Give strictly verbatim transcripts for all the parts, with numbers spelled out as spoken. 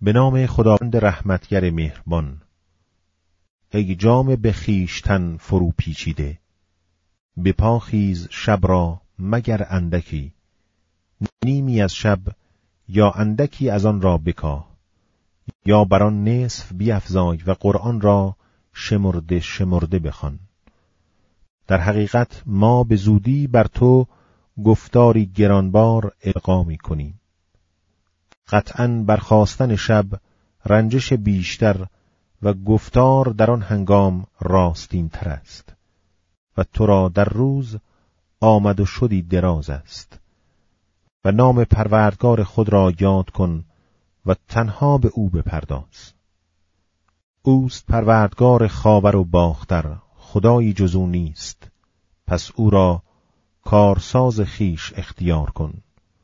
به نام خداوند رحمتگر مهربان. ای جام به خویشتن فرو پیچیده، به پا خیز شب را مگر اندکی، نیمی از شب یا اندکی از آن را بکاه، یا بر آن نصف بیفزای و قرآن را شمرده شمرده بخوان. در حقیقت ما به زودی بر تو گفتاری گرانبار القا می کنیم. قطعاً برخاستن شب رنجش بیشتر و گفتار در آن هنگام راستین تر است و تو را در روز آمد و شدی دراز است. و نام پروردگار خود را یاد کن و تنها به او بپرداز. اوست پروردگار خاور و باختر، خدایی جز او نیست، پس او را کارساز خیش اختیار کن.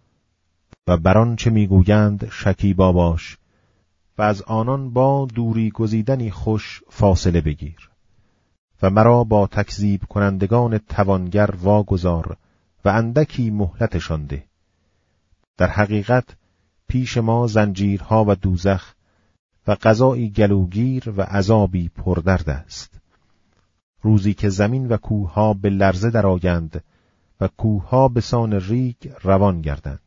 و بر آن چه میگویند شکیبا باش و از آنان با دوری گزیدنی خوش فاصله بگیر. و مرا با تکذیب کنندگان توانگر واگذار و اندکی مهلتشان ده. در حقیقت پیش ما زنجیرها و دوزخ و قضایی گلوگیر و عذابی پردرد است. روزی که زمین و کوهها به لرزه درآیند و کوهها به سان ریگ روان گردند.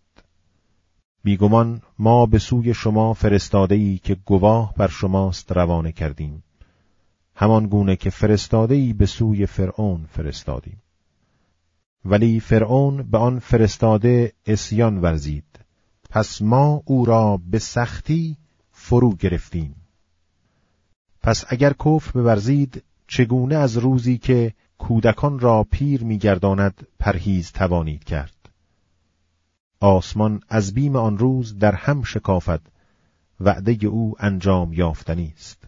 بیگمان ما به سوی شما فرستاده‌ای که گواه بر شماست روانه کردیم، همان گونه که فرستاده‌ای به سوی فرعون فرستادیم. ولی فرعون به آن فرستاده عصیان ورزید، پس ما او را به سختی فرو گرفتیم. پس اگر کفر بورزید، چگونه از روزی که کودکان را پیر می‌گرداند پرهیز توانید کرد؟ آسمان از بیم آن روز در هم شکافد، وعده او انجام یافتنی است.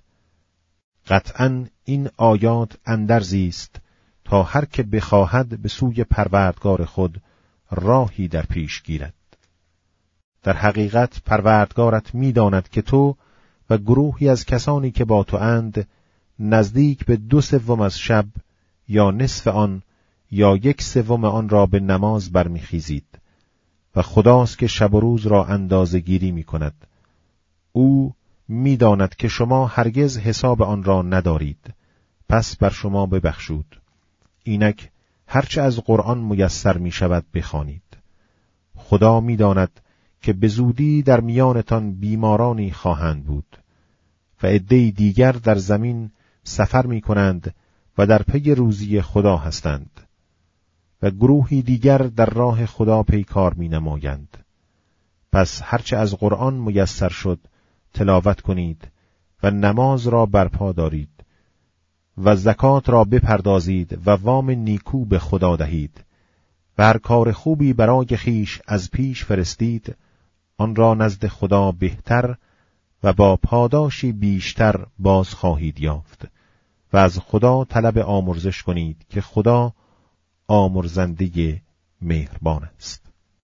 قطعاً این آیات اندرزی است تا هر که بخواهد به سوی پروردگار خود راهی در پیش گیرد. در حقیقت پروردگارت می‌داند که تو و گروهی از کسانی که با تو اند نزدیک به دو سوم از شب یا نصف آن یا یک سوم آن را به نماز برمیخیزید و خداست که شب و روز را اندازه گیری می کند. او می داند که شما هرگز حساب آن را ندارید، پس بر شما ببخشود. اینک هرچه از قرآن میسر می شود بخوانید. خدا می داند که به زودی در میانتان بیمارانی خواهند بود و عده‌ای دیگر در زمین سفر می کنند و در پی روزی خدا هستند و گروهی دیگر در راه خدا پیکار می نمایند. پس هرچه از قرآن میسر شد تلاوت کنید و نماز را برپا دارید و زکات را بپردازید و وام نیکو به خدا دهید و هر کار خوبی برای خیش از پیش فرستید، آن را نزد خدا بهتر و با پاداشی بیشتر باز خواهید یافت و از خدا طلب آمرزش کنید که خدا آمرزنده مهربان است.